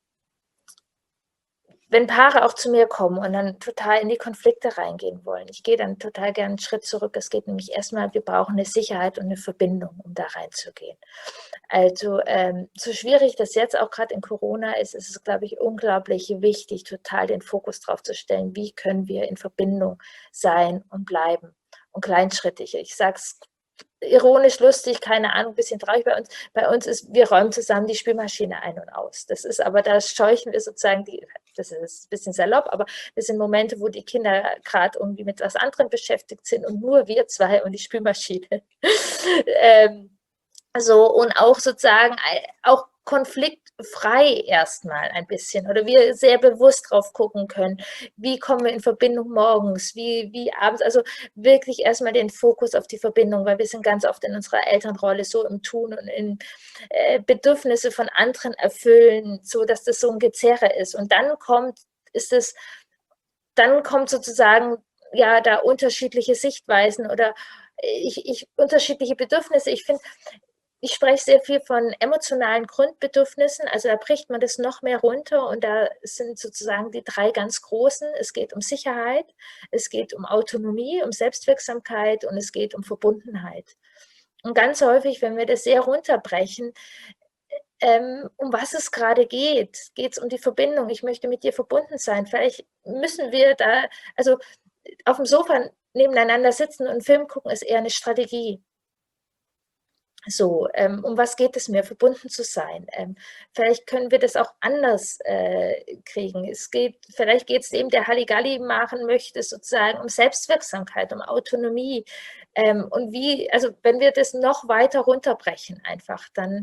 wenn Paare auch zu mir kommen und dann total in die Konflikte reingehen wollen. Ich gehe dann total gerne einen Schritt zurück. Es geht nämlich erstmal, wir brauchen eine Sicherheit und eine Verbindung, um da reinzugehen. Also ähm, so schwierig das jetzt auch gerade in Corona ist, ist es, glaube ich, unglaublich wichtig, total den Fokus drauf zu stellen, wie können wir in Verbindung sein und bleiben und kleinschrittig. Ich sage es ironisch, lustig, keine Ahnung, ein bisschen traurig bei uns. Bei uns ist, wir räumen zusammen die Spülmaschine ein und aus. Das ist aber, da scheuchen wir sozusagen die, das ist ein bisschen salopp, aber das sind Momente, wo die Kinder gerade irgendwie mit was anderem beschäftigt sind und nur wir zwei und die Spülmaschine. ähm, so, und auch sozusagen auch konfliktfrei erstmal ein bisschen oder wir sehr bewusst drauf gucken können, wie kommen wir in Verbindung morgens, wie, wie abends, also wirklich erstmal den Fokus auf die Verbindung, weil wir sind ganz oft in unserer Elternrolle so im Tun und in äh, Bedürfnisse von anderen erfüllen, so dass das so ein Gezerre ist. Und dann kommt, ist es, dann kommt sozusagen ja da unterschiedliche Sichtweisen oder ich, ich unterschiedliche Bedürfnisse. Ich finde, ich spreche sehr viel von emotionalen Grundbedürfnissen, also da bricht man das noch mehr runter und da sind sozusagen die drei ganz großen. Es geht um Sicherheit, es geht um Autonomie, um Selbstwirksamkeit und es geht um Verbundenheit. Und ganz häufig, wenn wir das sehr runterbrechen, ähm, um was es gerade geht, geht es um die Verbindung. Ich möchte mit dir verbunden sein. Vielleicht müssen wir da, also auf dem Sofa nebeneinander sitzen und einen Film gucken, ist eher eine Strategie. So, ähm, um was geht es mir, verbunden zu sein? Ähm, vielleicht können wir das auch anders äh, kriegen. Es geht, vielleicht geht es dem, der Halligalli machen möchte, sozusagen um Selbstwirksamkeit, um Autonomie. Ähm, und wie, also wenn wir das noch weiter runterbrechen einfach, dann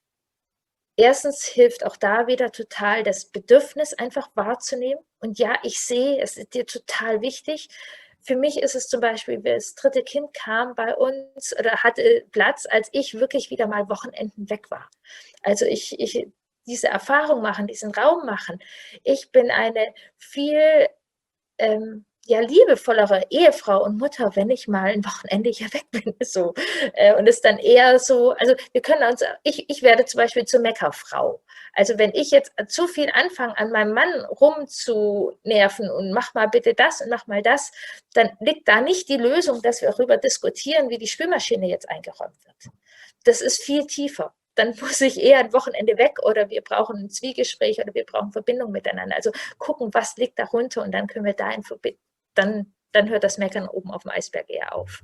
erstens hilft auch da wieder total das Bedürfnis einfach wahrzunehmen. Und ja, ich sehe, es ist dir total wichtig. Für mich ist es zum Beispiel, das dritte Kind kam bei uns oder hatte Platz, als ich wirklich wieder mal Wochenenden weg war. Also ich, ich diese Erfahrung machen, diesen Raum machen. Ich bin eine viel ähm, ja, liebevollere Ehefrau und Mutter, wenn ich mal ein Wochenende hier weg bin. So. Äh, und es dann eher so, also wir können uns, ich, ich werde zum Beispiel zur Meckerfrau. Also wenn ich jetzt zu viel anfange, an meinem Mann rumzunerven und mach mal bitte das und mach mal das, dann liegt da nicht die Lösung, dass wir darüber diskutieren, wie die Spülmaschine jetzt eingeräumt wird. Das ist viel tiefer. Dann muss ich eher ein Wochenende weg oder wir brauchen ein Zwiegespräch oder wir brauchen Verbindung miteinander. Also gucken, was liegt darunter und dann können wir da in Verbindung, dann, dann hört das Meckern oben auf dem Eisberg eher auf.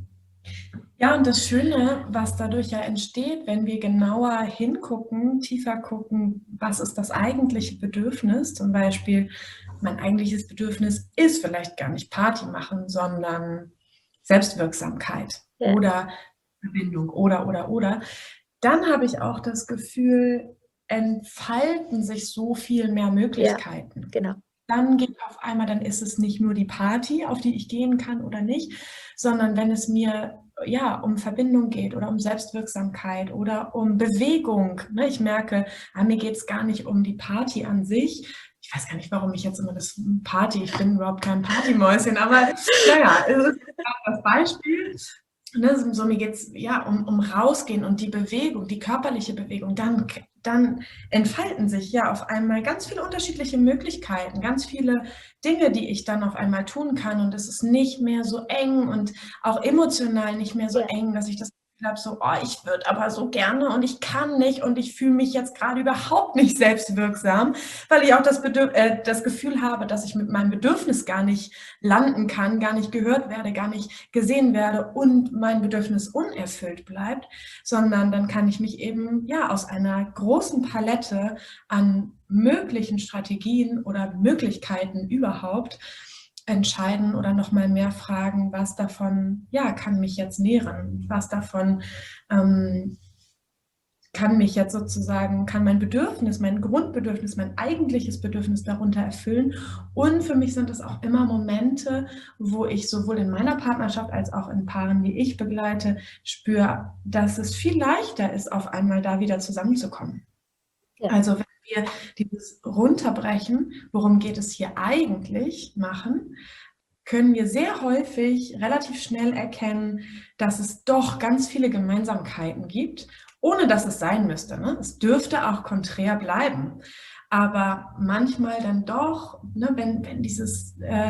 Ja, und das Schöne, was dadurch ja entsteht, wenn wir genauer hingucken, tiefer gucken, was ist das eigentliche Bedürfnis? Zum Beispiel, mein eigentliches Bedürfnis ist vielleicht gar nicht Party machen, sondern Selbstwirksamkeit Ja. oder Verbindung oder, oder, oder. Dann habe ich auch das Gefühl, entfalten sich so viel mehr Möglichkeiten. Ja, genau. Dann geht auf einmal, dann ist es nicht nur die Party, auf die ich gehen kann oder nicht, sondern wenn es mir ja um Verbindung geht oder um Selbstwirksamkeit oder um Bewegung. Ne? Ich merke, ah, mir geht es gar nicht um die Party an sich. Ich weiß gar nicht, warum ich jetzt immer das Party, ich bin überhaupt kein Partymäuschen, aber naja, es ist das Beispiel. Ne, so mir geht es ja um, um rausgehen und die Bewegung, die körperliche Bewegung, dann, dann entfalten sich ja auf einmal ganz viele unterschiedliche Möglichkeiten, ganz viele Dinge, die ich dann auf einmal tun kann und es ist nicht mehr so eng und auch emotional nicht mehr so Ja. eng, dass ich das Gefühl habe, so, oh, ich würde aber so gerne und ich kann nicht und ich fühle mich jetzt gerade überhaupt nicht selbstwirksam, weil ich auch das, Bedürf äh, das Gefühl habe, dass ich mit meinem Bedürfnis gar nicht landen kann, gar nicht gehört werde, gar nicht gesehen werde und mein Bedürfnis unerfüllt bleibt, sondern dann kann ich mich eben ja aus einer großen Palette an möglichen Strategien oder Möglichkeiten überhaupt entscheiden oder nochmal mehr fragen, was davon, ja, kann mich jetzt nähren, was davon ähm, kann mich jetzt sozusagen, kann mein Bedürfnis, mein Grundbedürfnis, mein eigentliches Bedürfnis darunter erfüllen. Und für mich sind es auch immer Momente, wo ich sowohl in meiner Partnerschaft als auch in Paaren, die ich begleite, spüre, dass es viel leichter ist, auf einmal da wieder zusammenzukommen. Ja. Also wenn wir dieses Runterbrechen, worum geht es hier eigentlich, machen, können wir sehr häufig relativ schnell erkennen, dass es doch ganz viele Gemeinsamkeiten gibt, ohne dass es sein müsste. Ne? Es dürfte auch konträr bleiben, aber manchmal dann doch, ne, wenn, wenn dieses, äh,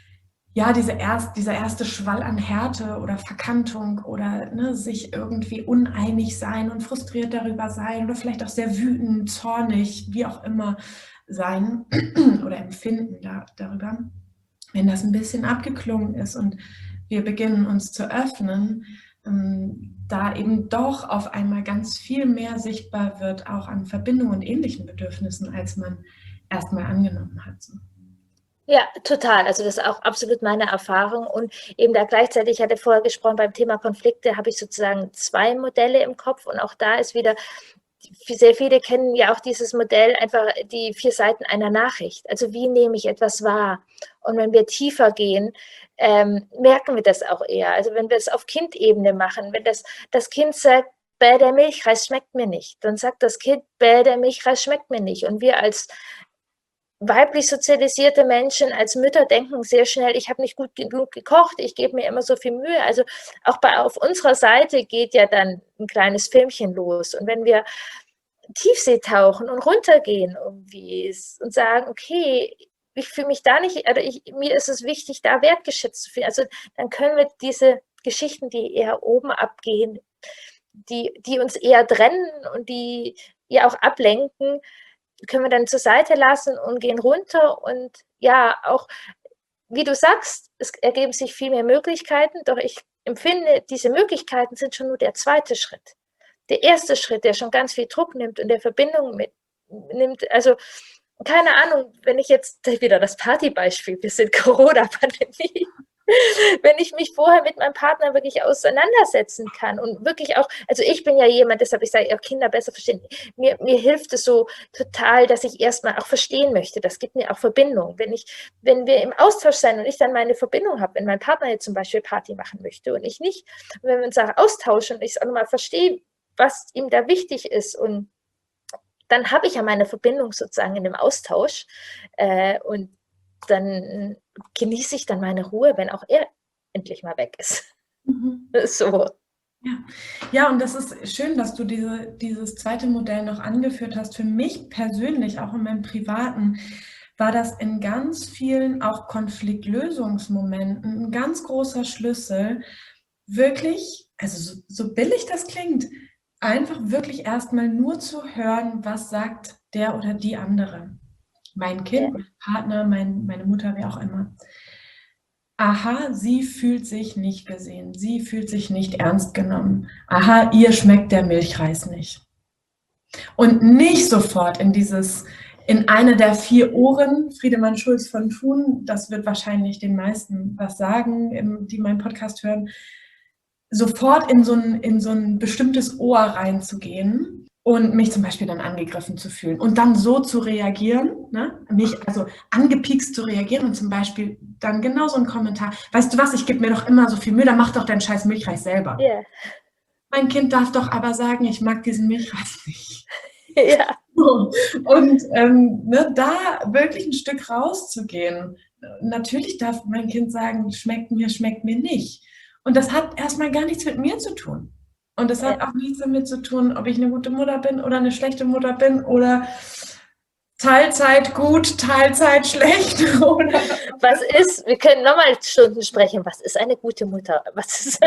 ja, diese erst, dieser erste Schwall an Härte oder Verkantung oder ne, sich irgendwie uneinig sein und frustriert darüber sein oder vielleicht auch sehr wütend, zornig, wie auch immer sein oder empfinden da, darüber. Wenn das ein bisschen abgeklungen ist und wir beginnen uns zu öffnen, ähm, da eben doch auf einmal ganz viel mehr sichtbar wird, auch an Verbindungen und ähnlichen Bedürfnissen, als man erstmal angenommen hat. So. Ja, total. Also das ist auch absolut meine Erfahrung. Und eben da gleichzeitig, ich hatte vorher gesprochen, beim Thema Konflikte habe ich sozusagen zwei Modelle im Kopf. Und auch da ist wieder, sehr viele kennen ja auch dieses Modell, einfach die vier Seiten einer Nachricht. Also wie nehme ich etwas wahr? Und wenn wir tiefer gehen, ähm, merken wir das auch eher. Also wenn wir es auf Kindebene machen, wenn das, das Kind sagt, bäh, der Milchreis schmeckt mir nicht, dann sagt das Kind, bäh, der Milchreis schmeckt mir nicht. Und wir als weiblich sozialisierte Menschen, als Mütter denken sehr schnell, ich habe nicht gut genug gekocht, ich gebe mir immer so viel Mühe. Also auch bei, auf unserer Seite geht ja dann ein kleines Filmchen los. Und wenn wir Tiefsee tauchen und runtergehen irgendwie und sagen, okay, ich fühle mich da nicht, also ich, mir ist es wichtig, da wertgeschätzt zu fühlen. Also dann können wir diese Geschichten, die eher oben abgehen, die, die uns eher trennen und die ja auch ablenken, können wir dann zur Seite lassen und gehen runter. Und ja, auch, wie du sagst, es ergeben sich viel mehr Möglichkeiten, doch ich empfinde, diese Möglichkeiten sind schon nur der zweite Schritt. Der erste Schritt, der schon ganz viel Druck nimmt und der Verbindung mitnimmt, also keine Ahnung, wenn ich jetzt wieder das Partybeispiel, wir sind Corona-Pandemie, wenn ich mich vorher mit meinem Partner wirklich auseinandersetzen kann und wirklich auch, also ich bin ja jemand, deshalb ich sage, auch Kinder besser verstehen, mir, mir hilft es so total, dass ich erstmal auch verstehen möchte, das gibt mir auch Verbindung, wenn ich, wenn wir im Austausch sein und ich dann meine Verbindung habe, wenn mein Partner jetzt zum Beispiel Party machen möchte und ich nicht, und wenn wir uns auch austauschen und ich es auch nochmal verstehe, was ihm da wichtig ist und dann habe ich ja meine Verbindung sozusagen in dem Austausch äh, und dann genieße ich dann meine Ruhe, wenn auch er endlich mal weg ist. Mhm. So. Ja. Ja, und das ist schön, dass du diese, dieses zweite Modell noch angeführt hast. Für mich persönlich, auch in meinem Privaten, war das in ganz vielen auch Konfliktlösungsmomenten ein ganz großer Schlüssel, wirklich, also so, so billig das klingt, einfach wirklich erstmal nur zu hören, was sagt der oder die andere. Mein Kind, mein Partner, mein, meine Mutter, wer auch immer. Aha, sie fühlt sich nicht gesehen. Sie fühlt sich nicht ernst genommen. Aha, ihr schmeckt der Milchreis nicht. Und nicht sofort in dieses, in eine der vier Ohren, Friedemann Schulz von Thun, das wird wahrscheinlich den meisten was sagen, die meinen Podcast hören, sofort in so ein, in so ein bestimmtes Ohr reinzugehen und mich zum Beispiel dann angegriffen zu fühlen und dann so zu reagieren, ne? Mich also angepiekst zu reagieren und zum Beispiel dann genau so ein Kommentar, weißt du was, ich gebe mir doch immer so viel Mühe, dann mach doch deinen scheiß Milchreis selber. Yeah. Mein Kind darf doch aber sagen, ich mag diesen Milchreis nicht. Ja. Und ähm, ne, da wirklich ein Stück rauszugehen. Natürlich darf mein Kind sagen, schmeckt mir, schmeckt mir nicht. Und das hat erstmal gar nichts mit mir zu tun. Und das hat auch nichts damit zu tun, ob ich eine gute Mutter bin oder eine schlechte Mutter bin oder Teilzeit gut, Teilzeit schlecht. Oder was ist, wir können nochmal Stunden sprechen, was ist eine gute Mutter? Was ist, ja.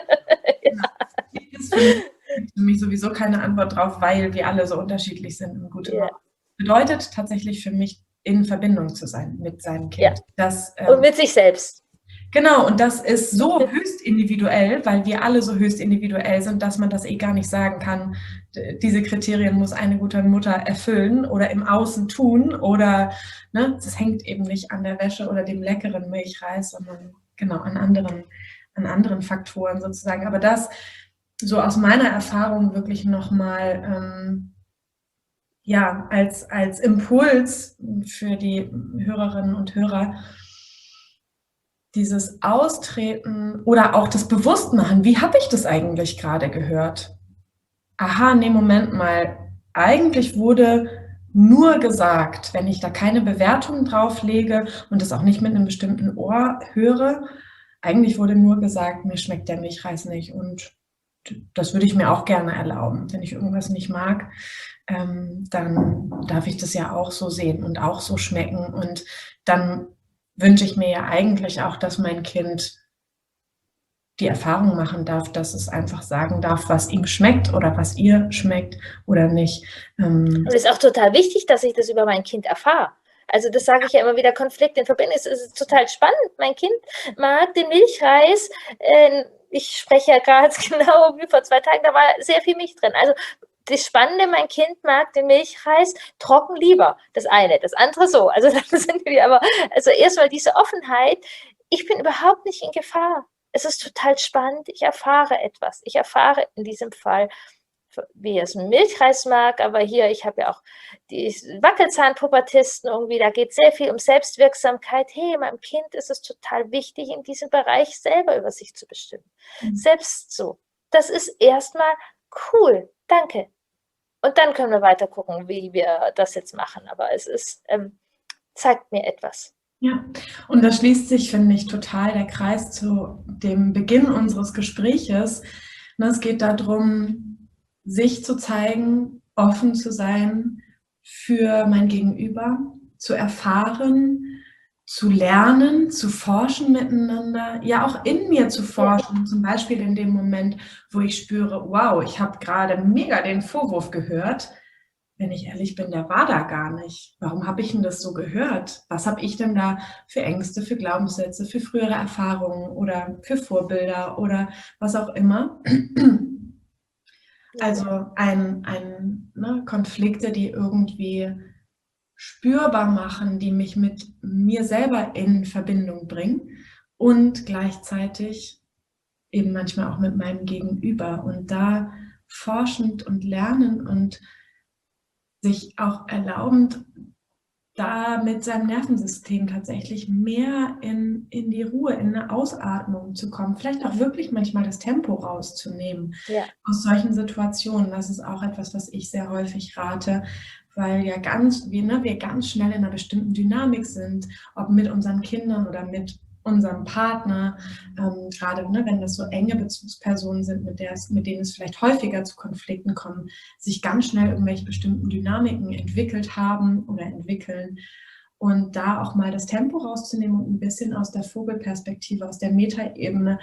Das ist für mich, für mich sowieso keine Antwort drauf, weil wir alle so unterschiedlich sind. Und gute ja. bedeutet tatsächlich für mich, in Verbindung zu sein mit seinem Kind. Ja. Das, ähm, und mit sich selbst. Genau, und das ist so höchst individuell, weil wir alle so höchst individuell sind, dass man das eh gar nicht sagen kann, diese Kriterien muss eine gute Mutter erfüllen oder im Außen tun oder, ne, das hängt eben nicht an der Wäsche oder dem leckeren Milchreis, sondern genau an anderen, an anderen Faktoren sozusagen. Aber das so aus meiner Erfahrung wirklich nochmal ähm, ja, als, als Impuls für die Hörerinnen und Hörer, dieses Austreten oder auch das Bewusstmachen, wie habe ich das eigentlich gerade gehört? Aha, nee, Moment mal, eigentlich wurde nur gesagt, wenn ich da keine Bewertung drauf lege und das auch nicht mit einem bestimmten Ohr höre, eigentlich wurde nur gesagt, mir schmeckt der Milchreis nicht und das würde ich mir auch gerne erlauben. Wenn ich irgendwas nicht mag, ähm, dann darf ich das ja auch so sehen und auch so schmecken und dann wünsche ich mir ja eigentlich auch, dass mein Kind die Erfahrung machen darf, dass es einfach sagen darf, was ihm schmeckt oder was ihr schmeckt oder nicht. Ähm und es ist auch total wichtig, dass ich das über mein Kind erfahre. Also das sage ich ja immer wieder, Konflikt in Verbindung. Es ist total spannend. Mein Kind mag den Milchreis. Äh, ich spreche ja gerade genau wie vor zwei Tagen, da war sehr viel Milch drin. Also das Spannende, mein Kind mag den Milchreis trocken lieber. Das eine, das andere so. Also dann sind wir aber, also erstmal diese Offenheit. Ich bin überhaupt nicht in Gefahr. Es ist total spannend. Ich erfahre etwas. Ich erfahre in diesem Fall, wie es einen Milchreis mag, aber hier, ich habe ja auch die Wackelzahnpubertisten irgendwie, da geht es sehr viel um Selbstwirksamkeit. Hey, meinem Kind ist es total wichtig, in diesem Bereich selber über sich zu bestimmen. Mhm. Selbst so. Das ist erstmal cool. Danke. Und dann können wir weiter gucken, wie wir das jetzt machen. Aber es ist, ähm, zeigt mir etwas. Ja, und da schließt sich, finde ich, total der Kreis zu dem Beginn unseres Gespräches. Es geht darum, sich zu zeigen, offen zu sein für mein Gegenüber, zu erfahren, zu lernen, zu forschen miteinander, ja auch in mir zu forschen, zum Beispiel in dem Moment, wo ich spüre, wow, ich habe gerade mega den Vorwurf gehört. Wenn ich ehrlich bin, der war da gar nicht. Warum habe ich denn das so gehört? Was habe ich denn da für Ängste, für Glaubenssätze, für frühere Erfahrungen oder für Vorbilder oder was auch immer? Also ein, ein, ne, Konflikte, die irgendwie spürbar machen, die mich mit mir selber in Verbindung bringen und gleichzeitig eben manchmal auch mit meinem Gegenüber und da forschend und lernen und sich auch erlaubend, da mit seinem Nervensystem tatsächlich mehr in, in die Ruhe, in eine Ausatmung zu kommen, vielleicht auch wirklich manchmal das Tempo rauszunehmen ja. aus solchen Situationen. Das ist auch etwas, was ich sehr häufig rate, weil ja ganz, wir, ne, wir ganz schnell in einer bestimmten Dynamik sind, ob mit unseren Kindern oder mit unserem Partner, ähm, gerade ne, wenn das so enge Bezugspersonen sind, mit, der es, mit denen es vielleicht häufiger zu Konflikten kommt, sich ganz schnell irgendwelche bestimmten Dynamiken entwickelt haben oder entwickeln und da auch mal das Tempo rauszunehmen und ein bisschen aus der Vogelperspektive, aus der Metaebene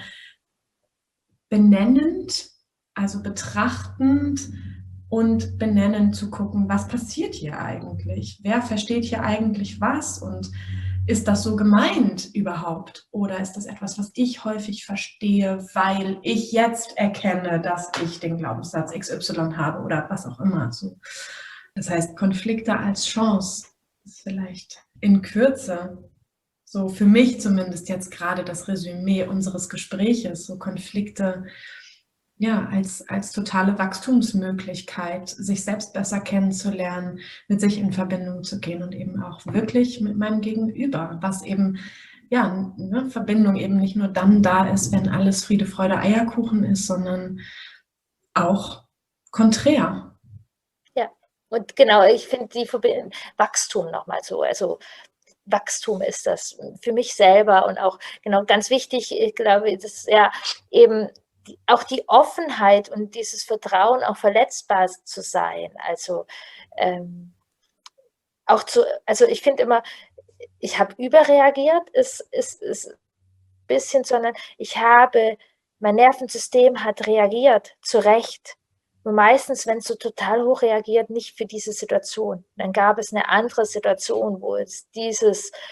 benennend, also betrachtend und benennend zu gucken, was passiert hier eigentlich? Wer versteht hier eigentlich was und ist das so gemeint überhaupt? Oder ist das etwas, was ich häufig verstehe, weil ich jetzt erkenne, dass ich den Glaubenssatz X Y habe oder was auch immer. So. Das heißt, Konflikte als Chance ist vielleicht in Kürze, so für mich zumindest jetzt gerade das Resümee unseres Gespräches, so Konflikte ja, als, als totale Wachstumsmöglichkeit, sich selbst besser kennenzulernen, mit sich in Verbindung zu gehen und eben auch wirklich mit meinem Gegenüber, was eben, ja, ne, Verbindung eben nicht nur dann da ist, wenn alles Friede, Freude, Eierkuchen ist, sondern auch konträr. Ja, und genau, ich finde die Verbindung, Wachstum nochmal so, also Wachstum ist das für mich selber und auch, genau, ganz wichtig, ich glaube, das ist ja eben Die, auch die Offenheit und dieses Vertrauen, auch verletzbar zu sein. Also ähm, auch zu, also ich finde immer, ich habe überreagiert, ist, ist, ist ein bisschen, sondern ich habe, mein Nervensystem hat reagiert, zu Recht. Nur meistens, wenn es so total hoch reagiert, nicht für diese Situation. Dann gab es eine andere Situation, wo es dieses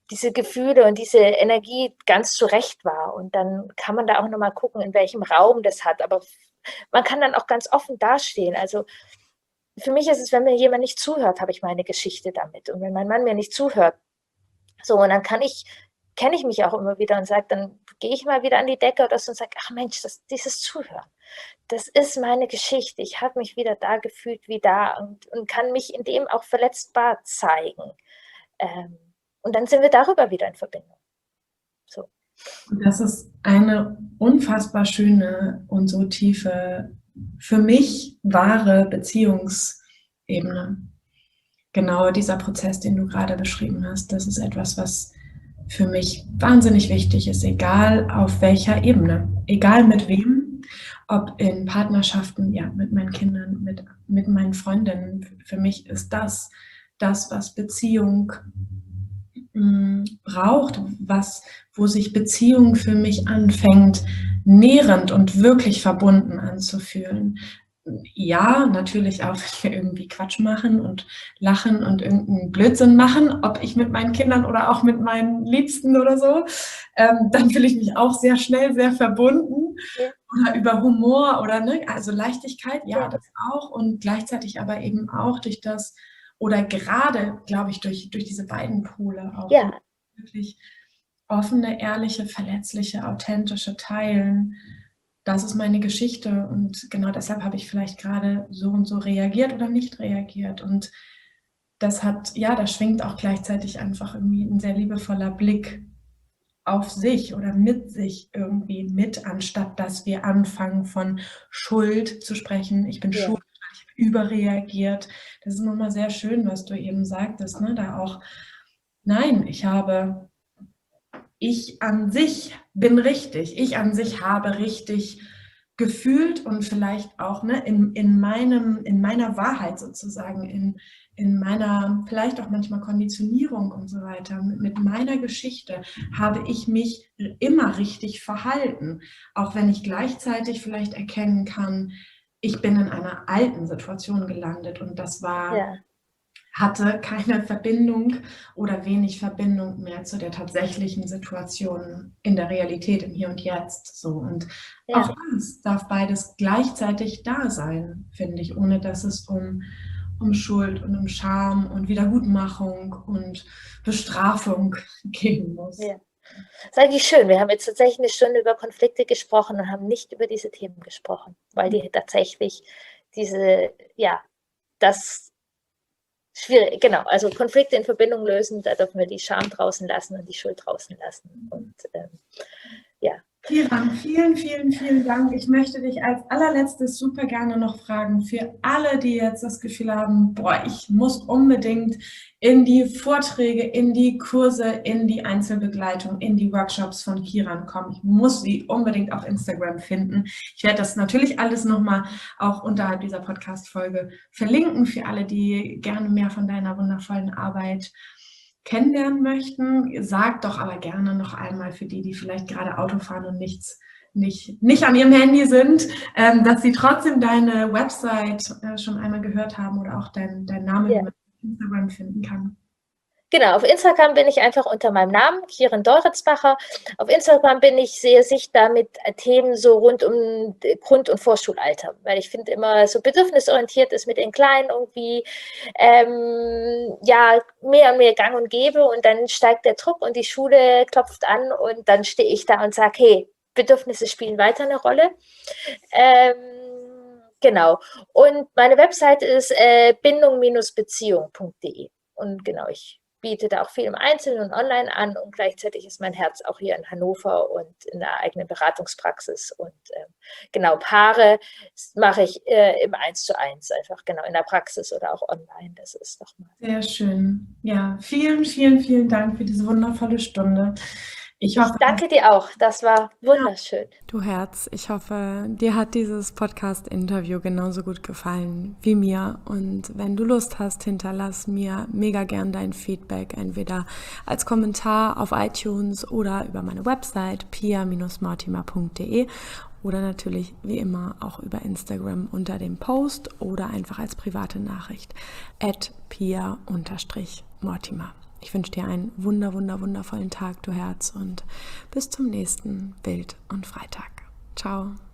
diese Gefühle und diese Energie ganz zurecht war. Und dann kann man da auch nochmal gucken, in welchem Raum das hat. Aber man kann dann auch ganz offen dastehen. Also für mich ist es, wenn mir jemand nicht zuhört, habe ich meine Geschichte damit. Und wenn mein Mann mir nicht zuhört, so, und dann kann ich, kenne ich mich auch immer wieder und sage, dann gehe ich mal wieder an die Decke oder so und sage, ach Mensch, das, dieses Zuhören, das ist meine Geschichte. Ich habe mich wieder da gefühlt wie da und, und kann mich in dem auch verletzbar zeigen. Ähm, und dann sind wir darüber wieder in Verbindung. So. Das ist eine unfassbar schöne und so tiefe, für mich wahre Beziehungsebene. Genau dieser Prozess, den du gerade beschrieben hast, das ist etwas, was für mich wahnsinnig wichtig ist, egal auf welcher Ebene, egal mit wem, ob in Partnerschaften, ja, mit meinen Kindern, mit, mit meinen Freundinnen. Für mich ist das das, was Beziehung mh, braucht, was, wo sich Beziehung für mich anfängt, nährend und wirklich verbunden anzufühlen. Ja, natürlich auch, wenn wir irgendwie Quatsch machen und lachen und irgendeinen Blödsinn machen, ob ich mit meinen Kindern oder auch mit meinen Liebsten oder so, ähm, dann fühle ich mich auch sehr schnell sehr verbunden. Ja. Oder über Humor oder, ne, also Leichtigkeit, ja, ja, das auch, und gleichzeitig aber eben auch durch das, oder gerade, glaube ich, durch, durch diese beiden Pole auch, ja, wirklich offene, ehrliche, verletzliche, authentische Teilen. Das ist meine Geschichte und genau deshalb habe ich vielleicht gerade so und so reagiert oder nicht reagiert. Und das hat, ja, da schwingt auch gleichzeitig einfach irgendwie ein sehr liebevoller Blick auf sich oder mit sich irgendwie mit, anstatt dass wir anfangen von Schuld zu sprechen. Ich bin ja. schuld, ich habe überreagiert. Das ist nochmal sehr schön, was du eben sagtest, ne? Da auch, nein, ich habe... Ich an sich bin richtig, ich an sich habe richtig gefühlt und vielleicht auch, ne, in, in, meinem, in meiner Wahrheit sozusagen, in, in meiner vielleicht auch manchmal Konditionierung und so weiter, mit, mit meiner Geschichte habe ich mich immer richtig verhalten, auch wenn ich gleichzeitig vielleicht erkennen kann, ich bin in einer alten Situation gelandet und das war... Ja. hatte keine Verbindung oder wenig Verbindung mehr zu der tatsächlichen Situation in der Realität, im Hier und Jetzt. So. Und ja. auch das darf beides gleichzeitig da sein, finde ich, ohne dass es um, um Schuld und um Scham und Wiedergutmachung und Bestrafung gehen muss. Ja. Das ist eigentlich schön. Wir haben jetzt tatsächlich eine Stunde über Konflikte gesprochen und haben nicht über diese Themen gesprochen, weil die tatsächlich diese, ja, das schwierig, genau, also Konflikte in Verbindung lösen, da dürfen wir die Scham draußen lassen und die Schuld draußen lassen. Und ähm, ja. Kiran, vielen, vielen, vielen Dank. Ich möchte dich als allerletztes super gerne noch fragen, für alle, die jetzt das Gefühl haben, boah, ich muss unbedingt in die Vorträge, in die Kurse, in die Einzelbegleitung, in die Workshops von Kiran kommen. Ich muss sie unbedingt auf Instagram finden. Ich werde das natürlich alles nochmal auch unterhalb dieser Podcast-Folge verlinken für alle, die gerne mehr von deiner wundervollen Arbeit kennenlernen möchten. Sag doch aber gerne noch einmal für die, die vielleicht gerade Auto fahren und nichts, nicht, nicht an ihrem Handy sind, ähm, dass sie trotzdem deine Website äh, schon einmal gehört haben oder auch dein, dein Name, ja. wie man auf Instagram finden kann. Genau, auf Instagram bin ich einfach unter meinem Namen, Kiran Deuritzbacher. Auf Instagram bin ich sehr sichtbar mit Themen so rund um Grund- und Vorschulalter, weil ich finde immer so bedürfnisorientiert ist mit den Kleinen irgendwie ähm, ja mehr und mehr gang und gäbe und dann steigt der Druck und die Schule klopft an und dann stehe ich da und sage, hey, Bedürfnisse spielen weiter eine Rolle. Ähm, genau, und meine Website ist äh, bindung Beziehung punkt de und genau, ich biete da auch viel im Einzelnen und online an und gleichzeitig ist mein Herz auch hier in Hannover und in der eigenen Beratungspraxis und ähm, genau, Paare mache ich äh, im Eins zu Eins, einfach genau in der Praxis oder auch online, das ist doch mal. Sehr schön, ja, vielen, vielen, vielen Dank für diese wundervolle Stunde. Ich, hoffe, ich danke dir auch, das war wunderschön. Du Herz, ich hoffe, dir hat dieses Podcast-Interview genauso gut gefallen wie mir. Und wenn du Lust hast, hinterlass mir mega gern dein Feedback, entweder als Kommentar auf iTunes oder über meine Website pia Bindestrich mortimer punkt de oder natürlich wie immer auch über Instagram unter dem Post oder einfach als private Nachricht at pia Bindestrich mortimer. Ich wünsche dir einen wunder, wunder, wundervollen Tag, du Herz, und bis zum nächsten Bild und Freitag. Ciao.